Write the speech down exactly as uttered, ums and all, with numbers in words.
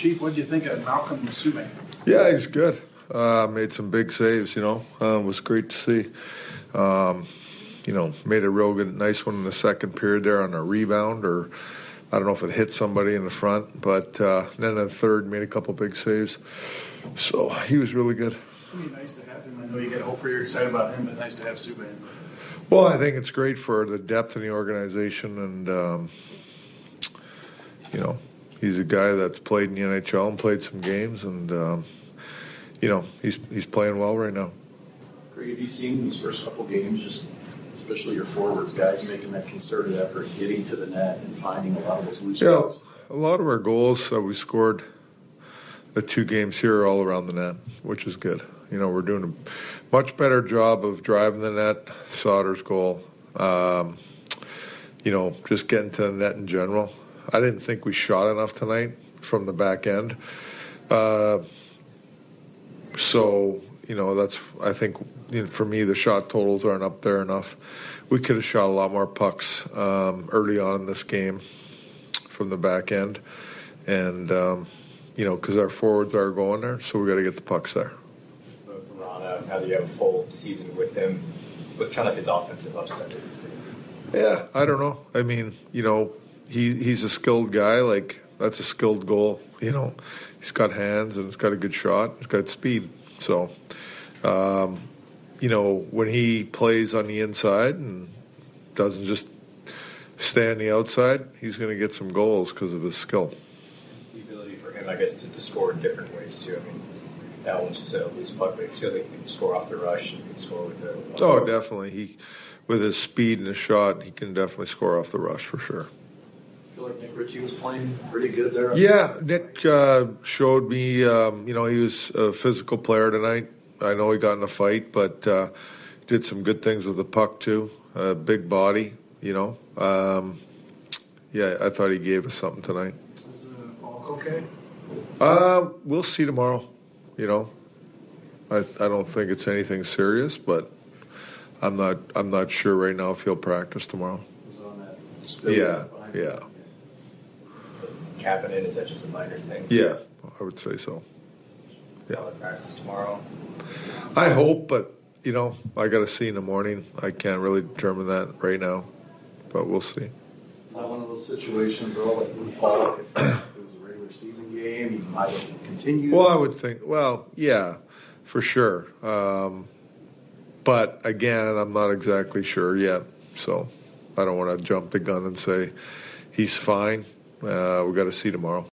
Chief, what did you think of Malcolm Subban? Yeah, he's good. Uh, made some big saves, you know. Uh, it was great to see. Um, you know, made a real good, nice one in the second period there on a rebound, or I don't know if it hit somebody in the front, but uh, then in the third made a couple big saves. So he was really good. It'd be nice to have him. I know you get Hofer, you're excited about him, but nice to have Subban. Well, I think it's great for the depth in the organization, and um, you know, he's a guy that's played in the N H L and played some games, and um, you know, he's he's playing well right now. Greg, have you seen these first couple games, just especially your forwards, guys making that concerted effort, getting to the net and finding a lot of those loose Yeah, balls? a lot of our goals that we scored the two games here are all around the net, which is good. You know, we're doing a much better job of driving the net, Sauter's goal, um, you know, just getting to the net in general. I didn't think we shot enough tonight from the back end. Uh, so, you know, that's, I think, you know, for me, the shot totals aren't up there enough. We could have shot a lot more pucks um, early on in this game from the back end. And, um, you know, because our forwards are going there, so we got to get the pucks there. Ron, now that you have a full season with him, what's kind of his offensive upside? Yeah, I don't know. I mean, you know, he he's a skilled guy. Like, that's a skilled goal. You know, he's got hands and he's got a good shot. He's got speed. So, um, you know, when he plays on the inside and doesn't just stay on the outside, he's going to get some goals because of his skill. The ability for him, I guess, to, to score in different ways, too. I mean, that one's just a loose puck, but he feels like he can score off the rush and he can score with the... Oh, definitely. He, with his speed and his shot, he can definitely score off the rush for sure. I feel like Nick Ritchie was playing pretty good there. Yeah, Nick uh, showed me, um, you know, he was a physical player tonight. I know he got in a fight, but uh, did some good things with the puck, too. Uh, big body, you know. Um, yeah, I thought he gave us something tonight. Is uh, Falk okay? Uh, we'll see tomorrow, you know. I I don't think it's anything serious, but I'm not I'm not sure right now if he'll practice tomorrow. Was on that spill Yeah, behind yeah. him. Kapanen, is that just a minor thing? Yeah, I would say so. Yeah. Solid practice tomorrow. I hope, but, you know, I got to see in the morning. I can't really determine that right now, but we'll see. Is that one of those situations, though, like with Falk, if, if it was a regular season game, he might have continued? Well, I would think, well, yeah, for sure. Um, but, again, I'm not exactly sure yet, so I don't want to jump the gun and say he's fine. Uh, we got to see tomorrow.